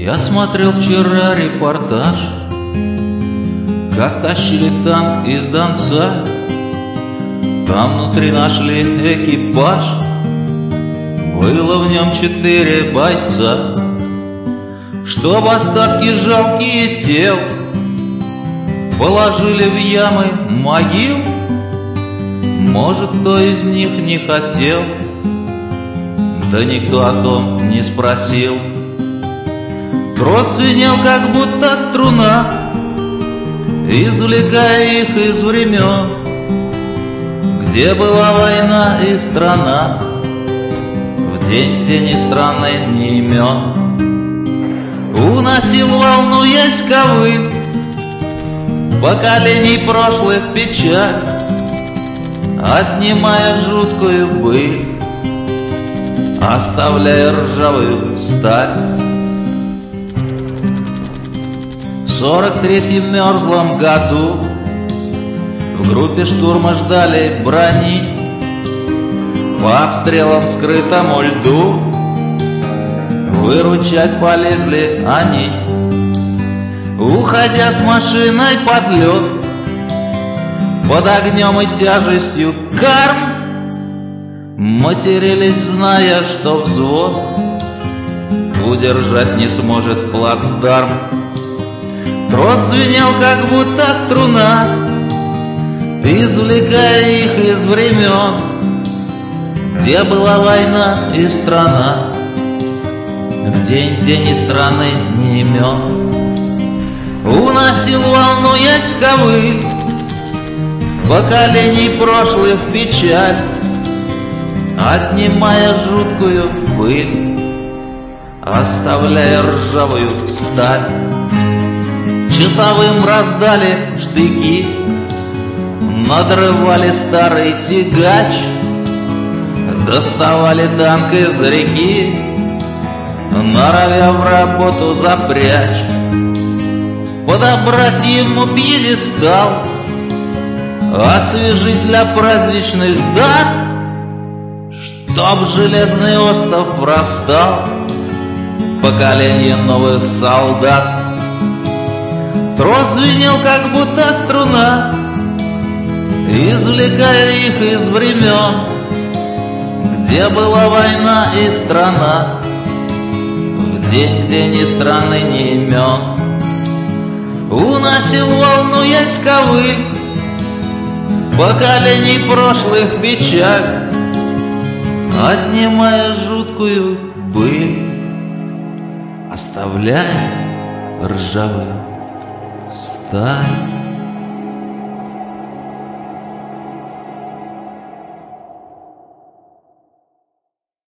Я смотрел вчера репортаж, как тащили танк из Донца. Там внутри нашли экипаж, было в нем 4 бойца. Чтоб остатки жалкие тел положили в ямы могил, может, кто из них не хотел, да никто о том не спросил. Трос звенел, как будто струна, извлекая их из времен, где была война и страна, в день ни страны, ни имен. Уносил волну яськовых поколений прошлых печаль, отнимая жуткую быль, оставляя ржавую сталь. В 43-м мерзлом году в группе штурма ждали брони, по обстрелам скрытому льду выручать полезли они. Уходя с машиной под лед, под огнем и тяжестью карм, матерились, зная, что взвод удержать не сможет плацдарм. Трос звенел, как будто струна, извлекая их из времен, где была война и страна, в день ни страны, ни имен. Уносил волну яськовых поколений прошлых печаль, отнимая жуткую пыль, оставляя ржавую сталь. Часовым раздали штыки, надрывали старый тягач, доставали танк из реки, норовя в работу запрячь. Подобрать ему пьедестал, освежить для праздничных дат, чтоб железный остов простал поколение новых солдат. Трос звенел, как будто струна, извлекая их из времен, где была война и страна, в день, где ни страны, ни имен. Уносил волну яськовых поколений прошлых печаль, отнимая жуткую быль, оставляя ржавую сталь.